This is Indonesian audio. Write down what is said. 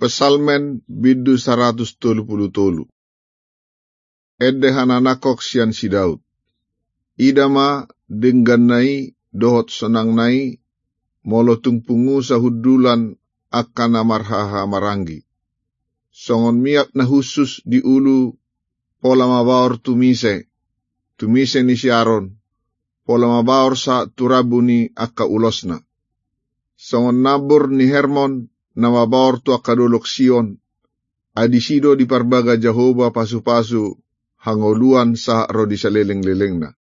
Pesalmen bidu 133. Edde hananakok sian si Daud. Idama dengganai dohot sonangnai molotung pungu sahudulan akan amarhaha maranggi. Songon miak na husus di ulu pola mabaor tumise ni si Aron, pola mabaor sa turabu ni akka ulosna. Songon nabur ni Hermon na mabaor tu akka dolok Sion, adisido di parbaga Jehovah pasu-pasu hangoluan sa rodi saleleng-lelengna.